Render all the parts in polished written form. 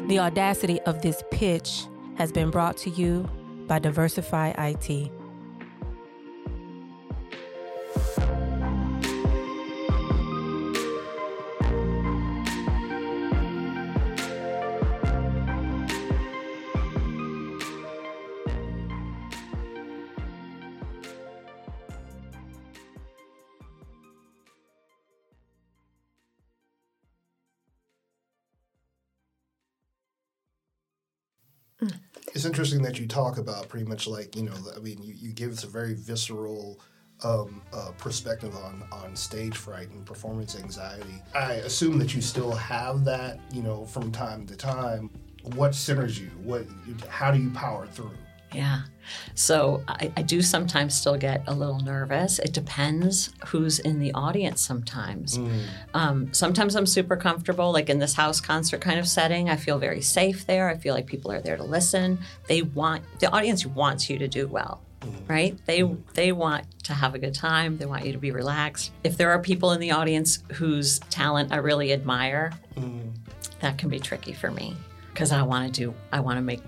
The audacity of this pitch has been brought to you by Diversify IT. It's interesting that you talk about pretty much like, you give us a very visceral perspective on stage fright and performance anxiety. I assume that you still have that, from time to time. What centers you? How do you power through? Yeah. So I do sometimes still get a little nervous. It depends who's in the audience sometimes. Sometimes I'm super comfortable, like in this house concert kind of setting. I feel very safe there. I feel like people are there to listen. The audience wants you to do well, right? They want to have a good time. They want you to be relaxed. If there are people in the audience whose talent I really admire, that can be tricky for me because I want to make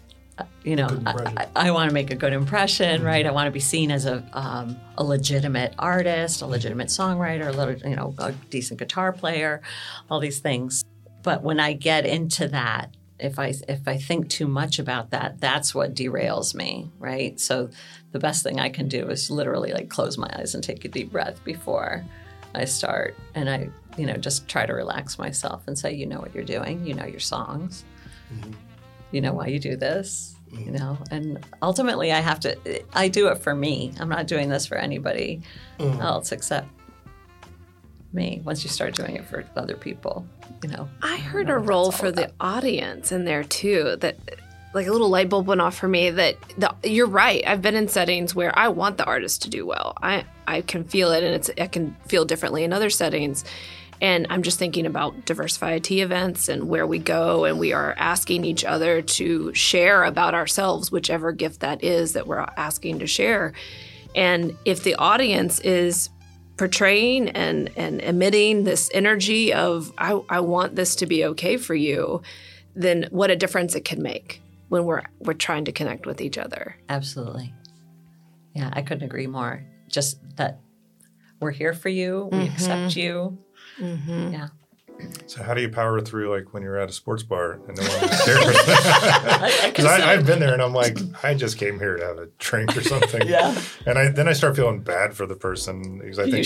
I want to make a good impression, right? I want to be seen as a legitimate artist, a legitimate songwriter, a decent guitar player, all these things. But when I get into that, if I think too much about that, that's what derails me, right? So the best thing I can do is literally like close my eyes and take a deep breath before I start. And I, just try to relax myself and say, you know what you're doing, you know your songs. You know why you do this, and ultimately I do it for me. I'm not doing this for anybody else except me. Once you start doing it for other people, I heard a role for the audience in there too, that like a little light bulb went off for me you're right. I've been in settings where I want the artist to do well. I can feel it, and I can feel differently in other settings. And I'm just thinking about Diversify IT events and where we go, and we are asking each other to share about ourselves, whichever gift that is that we're asking to share. And if the audience is portraying and emitting this energy of, I want this to be okay for you, then what a difference it can make when we're trying to connect with each other. Absolutely. Yeah, I couldn't agree more. Just that we're here for you, we accept you. Yeah. So how do you power through, like, when you're at a sports bar and no one's there? Because I've been there and I'm like, I just came here to have a drink or something. Yeah. And then I start feeling bad for the person because I think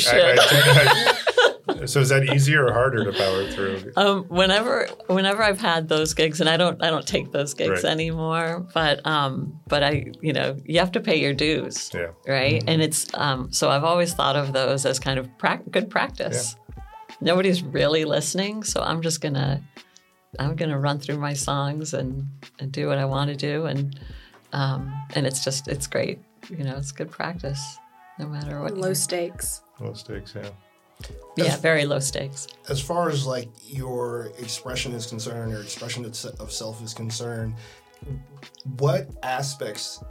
so is that easier or harder to power through? Whenever I've had those gigs, and I don't take those gigs anymore, but I, you have to pay your dues. Yeah. Right. And it's so I've always thought of those as kind of good practice. Yeah. Nobody's really listening, so I'm gonna run through my songs and do what I want to do, and it's great. It's good practice, no matter what. Low stakes. Low stakes, yeah. Yeah, very low stakes. As far as like your expression is concerned, or expression of self is concerned, what aspects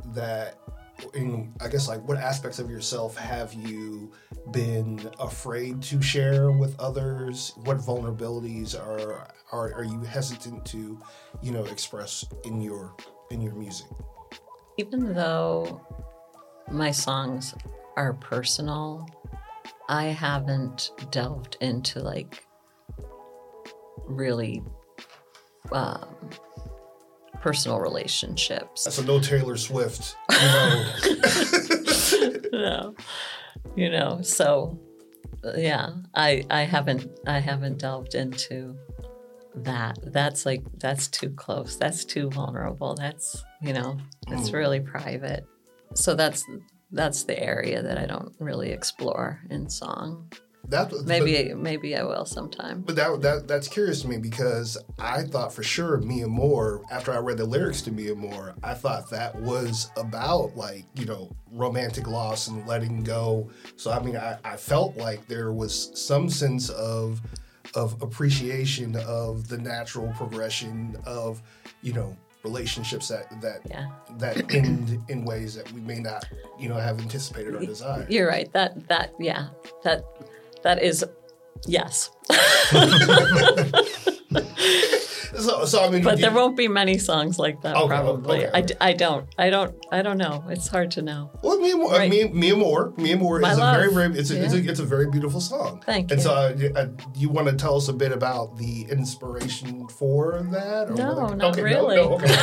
what aspects of yourself have you been afraid to share with others? What vulnerabilities are you hesitant to, express in your music? Even though my songs are personal, I haven't delved into like really personal relationships. So no Taylor Swift, No. So yeah, I haven't delved into that. That's too close. That's too vulnerable. That's, it's really private. So that's the area that I don't really explore in song. Maybe I will sometime. But that's curious to me, because I thought for sure Mia Moore, after I read the lyrics to Mia Moore, I thought that was about romantic loss and letting go. So I felt like there was some sense of appreciation of the natural progression of relationships that end in ways that we may not have anticipated or desired. You're right. That is, yes. So I mean, But there won't be many songs like that, Okay, probably. okay. I don't know. It's hard to know. Well, Mia Moore My is love. a very it's a very beautiful song. Thank And you. so, you want to tell us a bit about the inspiration for that? Or No, whether- not okay, really. No, okay.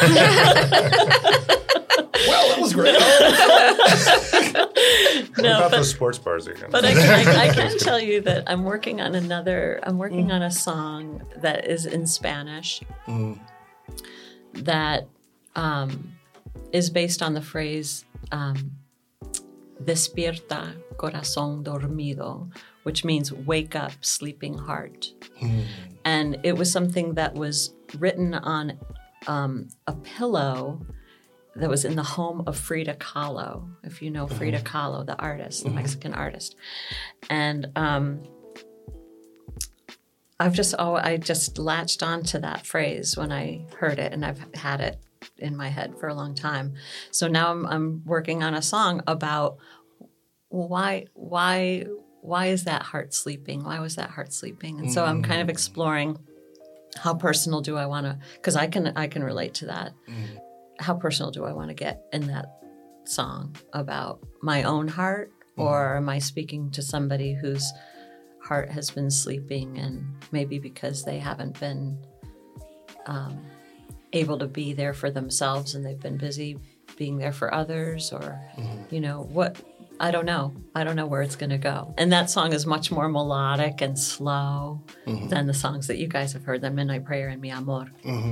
Well, that was great. What about those sports bars again? But I can tell you that I'm working on on a song that is in Spanish that is based on the phrase despierta corazón dormido, which means wake up sleeping heart. And it was something that was written on a pillow that was in the home of Frida Kahlo, if you know Frida Kahlo, the artist, the Mexican artist. And I just latched onto that phrase when I heard it, and I've had it in my head for a long time. So now I'm working on a song about why is that heart sleeping? Why was that heart sleeping? And so I'm kind of exploring how personal do I want to, because I can relate to that. How personal do I want to get in that song about my own heart, or am I speaking to somebody whose heart has been sleeping, and maybe because they haven't been able to be there for themselves and they've been busy being there for others, or what? I don't know. I don't know where it's going to go. And that song is much more melodic and slow than the songs that you guys have heard, the Midnight Prayer and Mi Amor.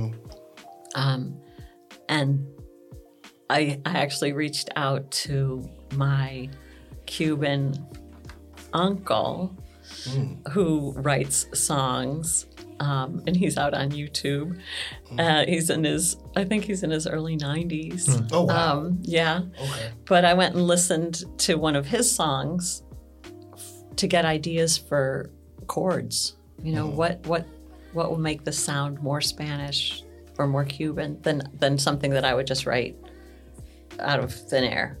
And I actually reached out to my Cuban uncle who writes songs, and he's out on YouTube. I think he's in his early 90s. Oh, wow. Yeah. Okay. But I went and listened to one of his songs to get ideas for chords. What will make the sound more Spanish or more Cuban than something that I would just write out of thin air,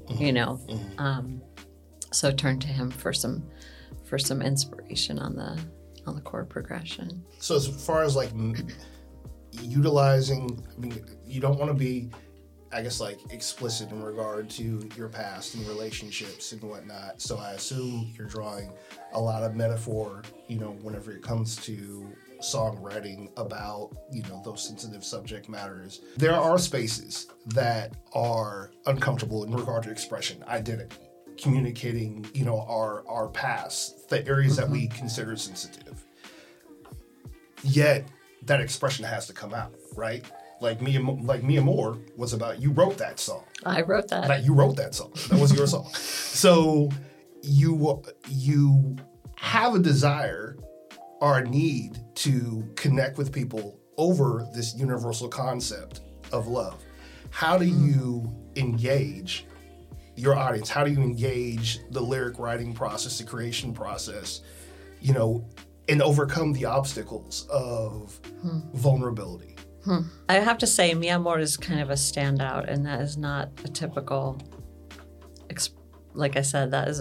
So turned to him for some inspiration on the chord progression. So as far as like utilizing, you don't want to be, I guess, like explicit in regard to your past and relationships and whatnot. So I assume you're drawing a lot of metaphor, whenever it comes to songwriting about, those sensitive subject matters. There are spaces that are uncomfortable in regard to expression, identity, communicating, our past, the areas that we consider sensitive. Yet that expression has to come out, right? Like Mia Moore was about, you wrote that song. I wrote that. Like you wrote that song. That was your song. So you have a desire or a need to connect with people over this universal concept of love. How do you engage your audience? How do you engage the lyric writing process, the creation process, and overcome the obstacles of vulnerability? I have to say, Mi Amor is kind of a standout, and that is not a typical. Like I said, that's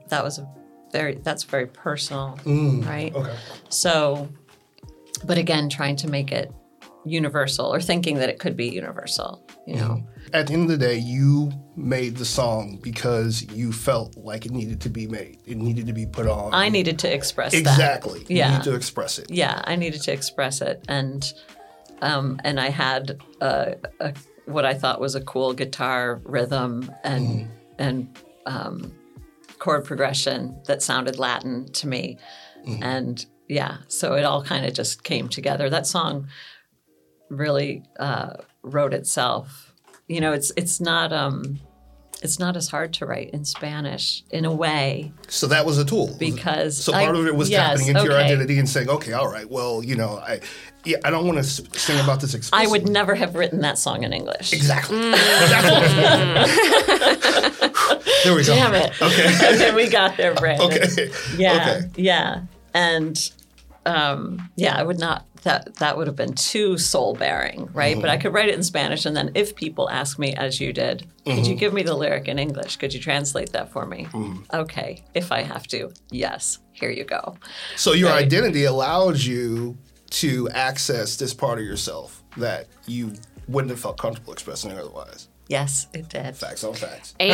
very personal, right? Okay. So, but again, trying to make it universal, or thinking that it could be universal, At the end of the day, you made the song because you felt like it needed to be made. It needed to be put on. I needed to express exactly. that. Yeah. You need to express it. Yeah, I needed to express it, and I had what I thought was a cool guitar rhythm and chord progression that sounded Latin to me, and yeah, so it all kind of just came together. That song really wrote itself. It's not as hard to write in Spanish in a way. So that was a tool. Because so part of it was tapping into your identity and saying, okay, all right, well, I don't want to sing about this explicitly. I would never have written that song in English. Exactly. There we go. Damn it. Okay, we got there, Brandon. Okay. Yeah. Okay. Yeah. And I would not. That would have been too soul-bearing, right? But I could write it in Spanish, and then if people ask me, as you did, could you give me the lyric in English? Could you translate that for me? Okay, if I have to, yes, here you go. So your identity allows you to access this part of yourself that you wouldn't have felt comfortable expressing otherwise. Yes, it did. Facts on facts. And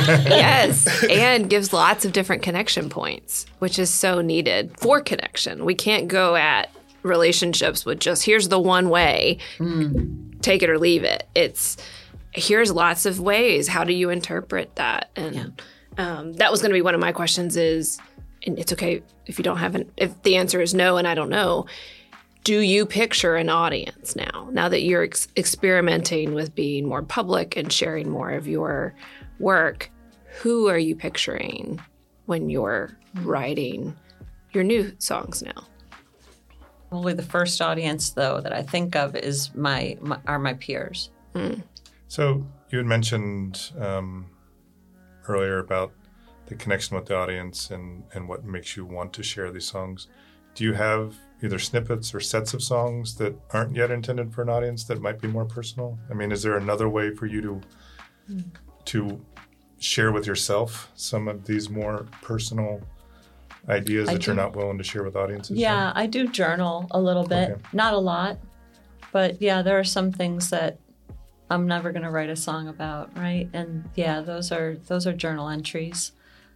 and gives lots of different connection points, which is so needed for connection. We can't go at relationships with just here's the one way, take it or leave it. It's here's lots of ways. How do you interpret that? And that was going to be one of my questions is, and it's okay if you don't have if the answer is no and I don't know, do you picture an audience now that you're experimenting with being more public and sharing more of your work? Who are you picturing when you're writing your new songs now? Probably the first audience, though, that I think of is my peers. So you had mentioned earlier about the connection with the audience and what makes you want to share these songs. Do you have either snippets or sets of songs that aren't yet intended for an audience that might be more personal? I mean, is there another way for you to share with yourself some of these more personal ideas that you're not willing to share with audiences? Yeah, I do journal a little bit. Okay. Not a lot. But yeah, there are some things that I'm never going to write a song about, right? And yeah, those are journal entries.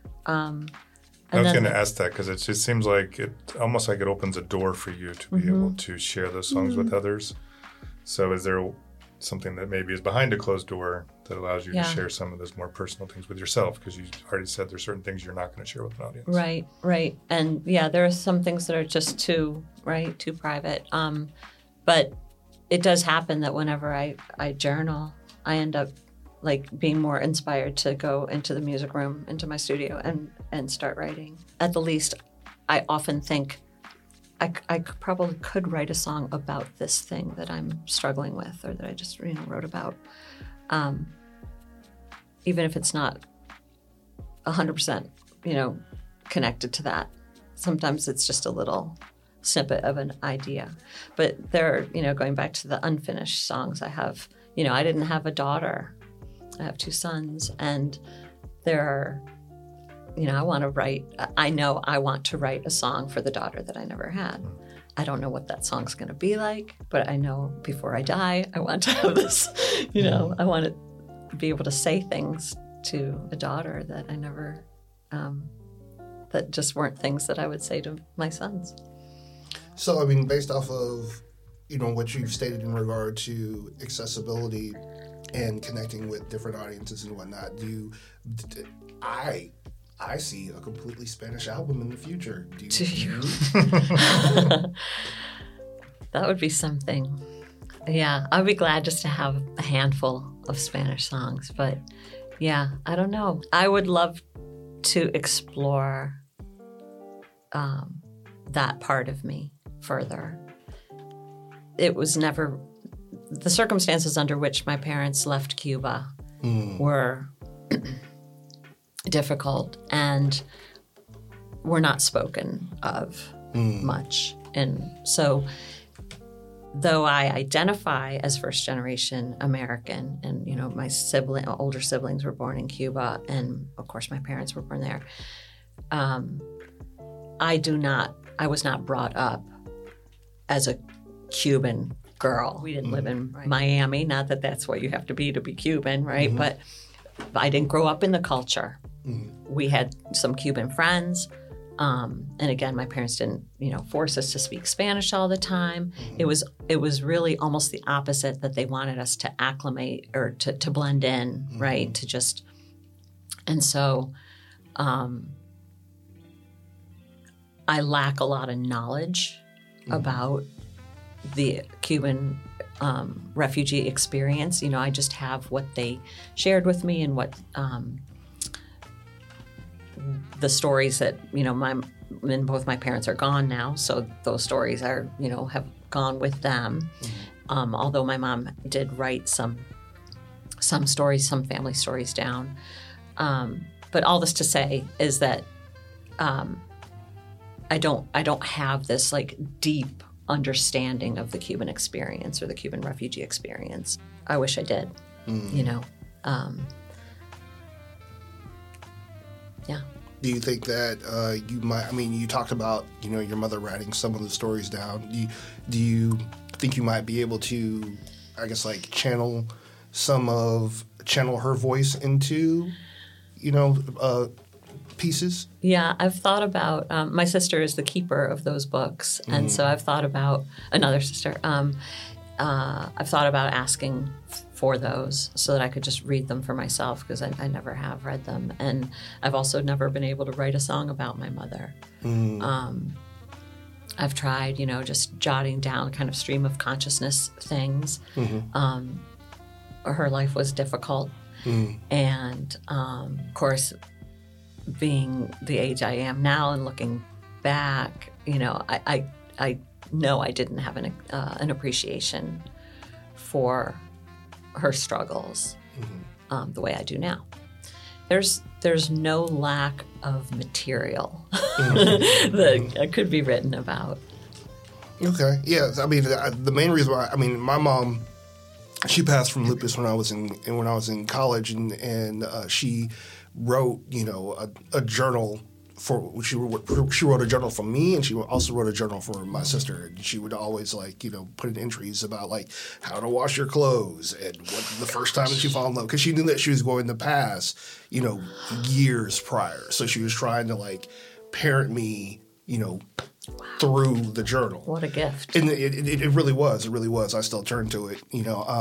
I was going to ask that because it just seems like it almost like it opens a door for you to be able to share those songs with others. So is there something that maybe is behind a closed door that allows you to share some of those more personal things with yourself? Because you already said there's certain things you're not going to share with an audience. Right. And yeah, there are some things that are just too private. But it does happen that whenever I journal, I end up like being more inspired to go into the music room, into my studio and start writing. At the least, I often think I probably could write a song about this thing that I'm struggling with or that I just wrote about. Even if it's not 100%, connected to that. Sometimes it's just a little snippet of an idea. But there are, going back to the unfinished songs I have, I didn't have a daughter. I have 2 sons, and there are, I want to write a song for the daughter that I never had. I don't know what that song's going to be like, but I know before I die, I want to have this, I want to be able to say things to a daughter that I never, that just weren't things that I would say to my sons. So, based off of, what you've stated in regard to accessibility and connecting with different audiences and whatnot, I see a completely Spanish album in the future. Do you? That would be something. Yeah, I'd be glad just to have a handful of Spanish songs. But yeah, I don't know. I would love to explore that part of me further. It was never... The circumstances under which my parents left Cuba were difficult and were not spoken of much. And so, though I identify as first-generation American, and my older siblings were born in Cuba, and of course my parents were born there, I was not brought up as a Cuban girl. We didn't live in Miami, not that that's what you have to be Cuban, right? But I didn't grow up in the culture. We had some Cuban friends. And again, my parents didn't, force us to speak Spanish all the time. It was really almost the opposite, that they wanted us to acclimate or to blend in, right? To just, and so I lack a lot of knowledge about the Cuban refugee experience. I just have what they shared with me and what the stories that, and both my parents are gone now, so those stories are, have gone with them. Although my mom did write some stories, some family stories down. But all this to say is that I don't have this like deep understanding of the Cuban experience or the Cuban refugee experience. I wish I did, Mm. Yeah. Do you think that you might? I mean, you talked about your mother writing some of the stories down. Do you think you might be able to, I guess, like channel her voice into, pieces? Yeah, I've thought about. My sister is the keeper of those books, and so I've thought about another sister. I've thought about asking for those so that I could just read them for myself because I never have read them. And I've also never been able to write a song about my mother. I've tried, just jotting down kind of stream of consciousness things. Her life was difficult. And, of course, being the age I am now and looking back, I know I didn't have an appreciation for her struggles the way I do now. There's no lack of material that could be written about. Okay, yeah. I mean, the main reason why, my mom, she passed from lupus when I was in college, and she wrote a journal. She wrote a journal for me, and she also wrote a journal for my sister. And she would always put in entries about how to wash your clothes and what the first time that she fell in love, because she knew that she was going to pass years prior. So she was trying to parent me through the journal. What a gift! And it really was. It really was. I still turn to it.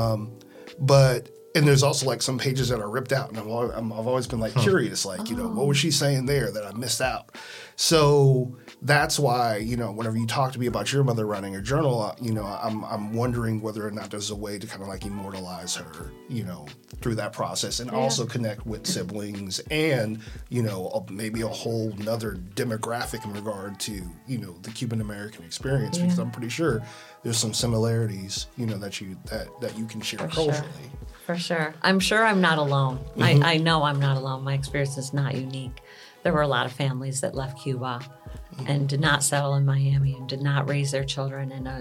And there's also some pages that are ripped out, and I've always been curious, what was she saying there that I missed out? So that's why whenever you talk to me about your mother writing a journal, I'm wondering whether or not there's a way to kind of immortalize her, through that process, and also connect with siblings and maybe a whole nother demographic in regard to the Cuban American experience, because I'm pretty sure there's some similarities that you can share culturally. For sure. I'm sure I'm not alone. I know I'm not alone. My experience is not unique. There were a lot of families that left Cuba and did not settle in Miami and did not raise their children in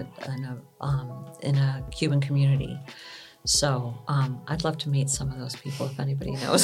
a Cuban community. So I'd love to meet some of those people if anybody knows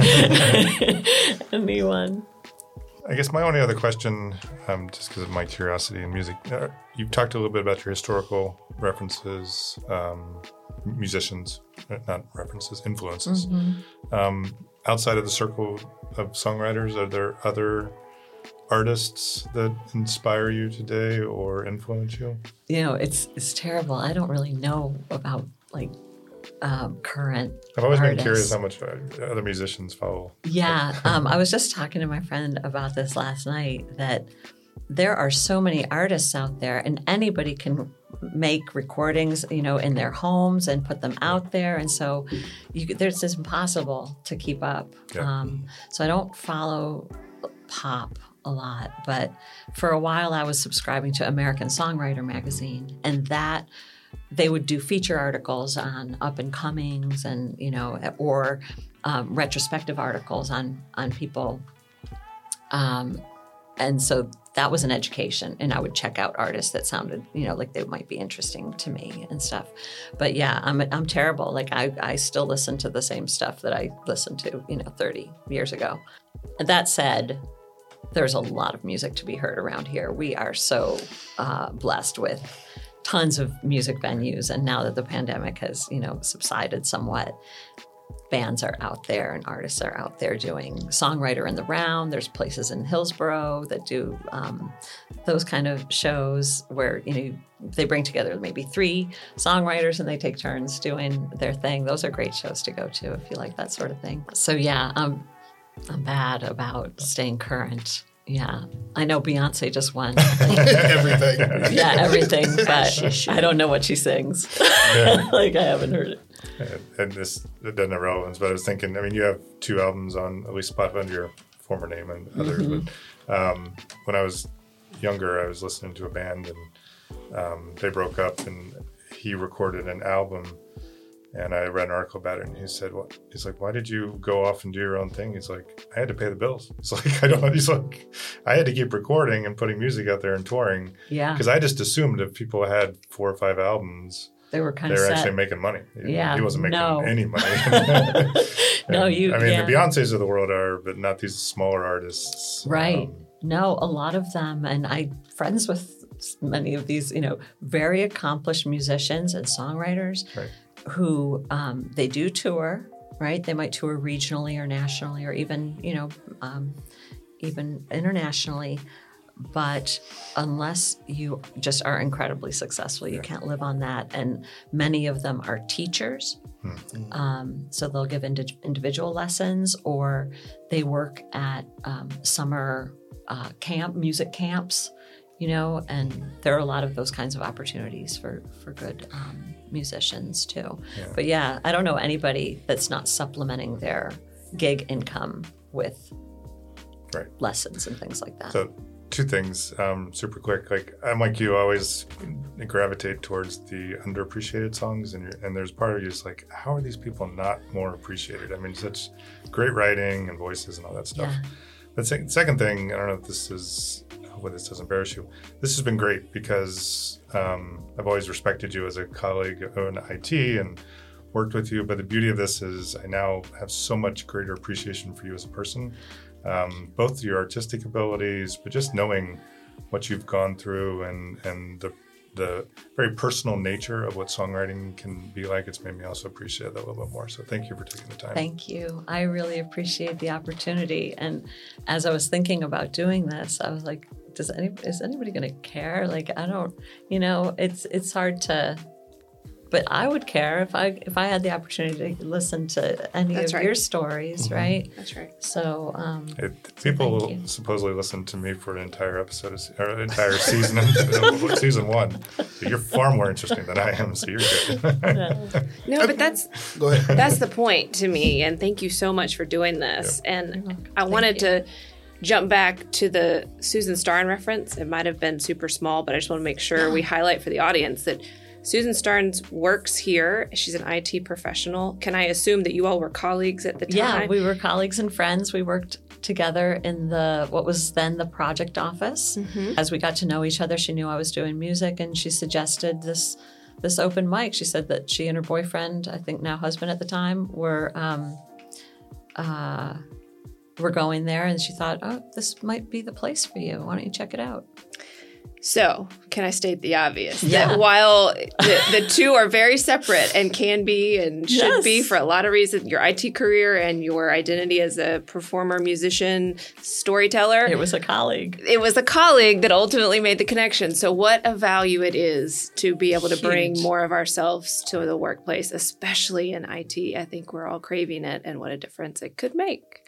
anyone. I guess my only other question, just because of my curiosity in music, you've talked a little bit about your historical references, musicians, not references, influences. Outside of the circle of songwriters, are there other artists that inspire you today or influence you? It's terrible. I don't really know about current I've always artists. been curious how much other musicians follow. Yeah. I was just talking to my friend about this last night, that there are so many artists out there, and anybody can make recordings, in their homes and put them out there. And so it's impossible to keep up. Yeah. So I don't follow pop a lot, but for a while I was subscribing to American Songwriter magazine, and that they would do feature articles on up and comings and, or retrospective articles on people. And so that was an education, and I would check out artists that sounded, like they might be interesting to me and stuff. But yeah, I'm terrible. I still listen to the same stuff that I listened to, 30 years ago. That said, there's a lot of music to be heard around here. We are so blessed with tons of music venues, and now that the pandemic has, subsided somewhat, bands are out there and artists are out there doing Songwriter in the Round. There's places in Hillsborough that do those kind of shows where, they bring together maybe 3 songwriters and they take turns doing their thing. Those are great shows to go to if you like that sort of thing. So yeah, I'm bad about staying current. Yeah, I know Beyonce just won. Everything. Yeah, everything, but I don't know what she sings. I haven't heard it. And this doesn't have relevance, but I was thinking, you have 2 albums on at least Spotify under your former name and others. But when I was younger, I was listening to a band, and they broke up, and he recorded an album. And I read an article about it, and he said, "What?" He's like, "Why did you go off and do your own thing?" He's like, "I had to pay the bills." It's like, He's like, "I had to keep recording and putting music out there and touring." Yeah. Because I just assumed if people had 4 or 5 albums, they were kind they of were set. actually making money. Yeah, he wasn't making no. any money. No, And, you. I mean, yeah. the Beyoncés of the world are, but not these smaller artists. Right. No, a lot of them, and I'm friends with many of these, very accomplished musicians and songwriters Right. who they do tour, right? They might tour regionally or nationally or even, even internationally. But unless you just are incredibly successful, you can't live on that. And many of them are teachers. So they'll give individual lessons, or they work at summer music camps, and there are a lot of those kinds of opportunities for good musicians too. Yeah. But yeah, I don't know anybody that's not supplementing their gig income with Right. lessons and things like that. So, two things, super quick. Like, I'm like you, always gravitate towards the underappreciated songs, and there's part of you is like, how are these people not more appreciated? I mean, such great writing and voices and all that stuff. Yeah. But second thing, I don't know if this doesn't embarrass you. This has been great because I've always respected you as a colleague in IT and worked with you. But the beauty of this is I now have so much greater appreciation for you as a person. Both your artistic abilities, but just knowing what you've gone through and the very personal nature of what songwriting can be like. It's made me also appreciate that a little bit more. So thank you for taking the time. Thank you. I really appreciate the opportunity. And as I was thinking about doing this, I was like, is anybody going to care? Like, I don't, it's hard to. But I would care if I had the opportunity to listen to any of your stories, right? That's right. So people supposedly listen to me for an entire episode or entire season, season 1. So you're far more interesting than I am, so you're good. No, but that's the point to me. And thank you so much for doing this. Yeah. And I wanted to jump back to the Susan Starn reference. It might have been super small, but I just want to make sure we highlight for the audience that Susan Starnes works here. She's an IT professional. Can I assume that you all were colleagues at the time? Yeah, we were colleagues and friends. We worked together in what was then the project office. Mm-hmm. As we got to know each other, she knew I was doing music, and she suggested this open mic. She said that she and her boyfriend, I think now husband at the time, were going there, and she thought, oh, this might be the place for you. Why don't you check it out? So, can I state the obvious? Yeah. That while the two are very separate and can be and should be for a lot of reasons, your IT career and your identity as a performer, musician, storyteller. It was a colleague. It was a colleague that ultimately made the connection. So what a value it is to be able to bring more of ourselves to the workplace, especially in IT. I think we're all craving it, and what a difference it could make.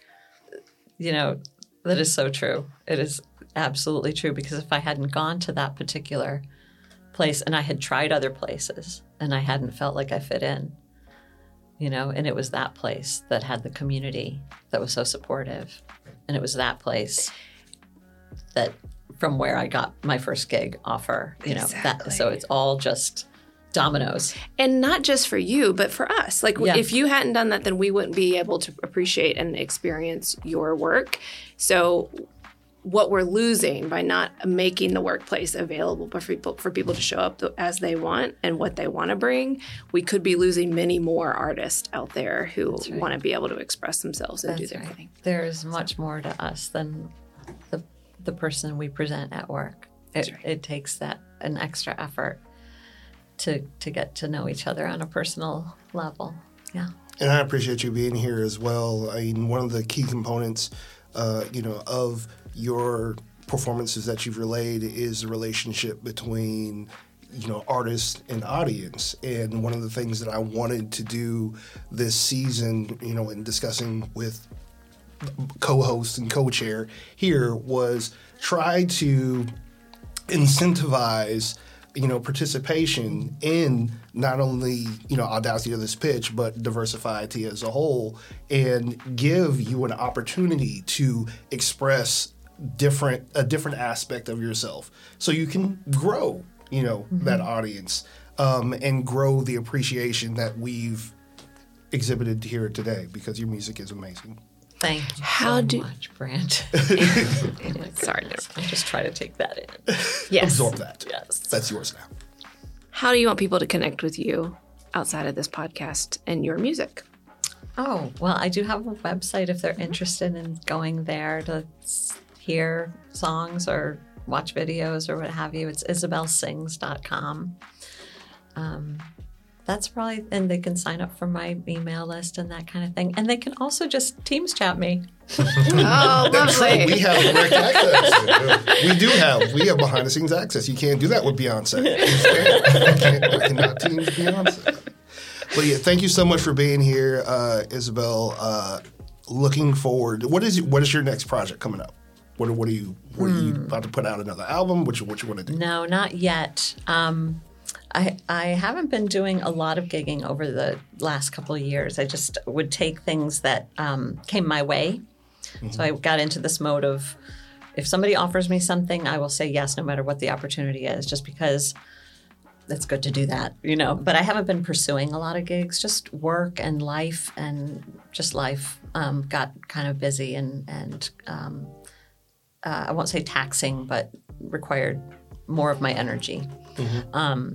That is so true. It is absolutely true, because if I hadn't gone to that particular place and I had tried other places and I hadn't felt like I fit in, and it was that place that had the community that was so supportive, and it was that place that from where I got my first gig offer, so it's all just dominoes. And not just for you, but for us. Like, if you hadn't done that, then we wouldn't be able to appreciate and experience your work. So what we're losing by not making the workplace available for people to show up as they want and what they want to bring, we could be losing many more artists out there who want to be able to express themselves and do their thing. There is much more to us than the person we present at work. It takes an extra effort to get to know each other on a personal level. Yeah. And I appreciate you being here as well. I mean, one of the key components, of your performances that you've relayed is the relationship between, artist and audience. And one of the things that I wanted to do this season, in discussing with co-host and co-chair here, was try to incentivize participation in not only, Audacity of This Pitch, but Diversify IT as a whole, and give you an opportunity to express a different aspect of yourself, so you can grow, that audience, and grow the appreciation that we've exhibited here today, because your music is amazing. Thank you much, Brant. Sorry, I'll just try to take that in. Yes. Absorb that. Yes. That's yours now. How do you want people to connect with you outside of this podcast and your music? Oh, well, I do have a website if they're interested in going there to hear songs or watch videos or what have you. It's isabelsings.com. That's probably, and they can sign up for my email list and that kind of thing. And they can also just Teams chat me. Oh, lovely. We have direct access. We have behind the scenes access. You can't do that with Beyonce. I cannot Teams Beyonce. But yeah, thank you so much for being here, Isabel. Looking forward. What is your next project coming up? What are you about to put out another album? What you want to do? No, not yet. I haven't been doing a lot of gigging over the last couple of years. I just would take things that came my way. Mm-hmm. So I got into this mode of if somebody offers me something, I will say yes, no matter what the opportunity is, just because it's good to do that, But I haven't been pursuing a lot of gigs, just work and life got kind of busy and I won't say taxing, but required more of my energy. Mm-hmm.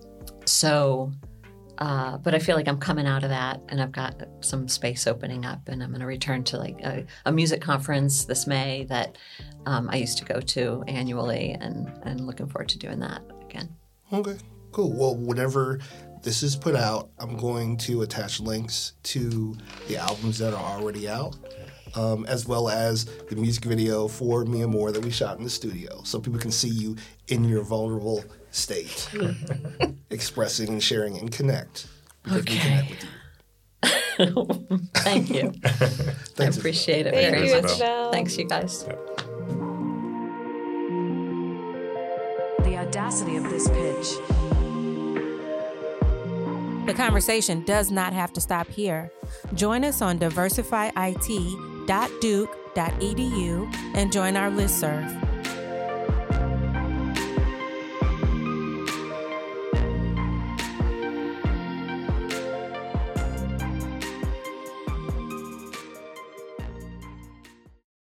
But I feel like I'm coming out of that and I've got some space opening up and I'm going to return to like a music conference this May that I used to go to annually and looking forward to doing that again. Okay, cool. Well, whenever this is put out, I'm going to attach links to the albums that are already out. As well as the music video for Me and More that we shot in the studio. So people can see you in your vulnerable state, expressing and sharing and connect. Because we connect with you. Thank you. I appreciate it very much. Isabel. Thanks, you guys. Yep. The audacity of this pitch. The conversation does not have to stop here. Join us on diversifyit.duke.edu and join our listserv.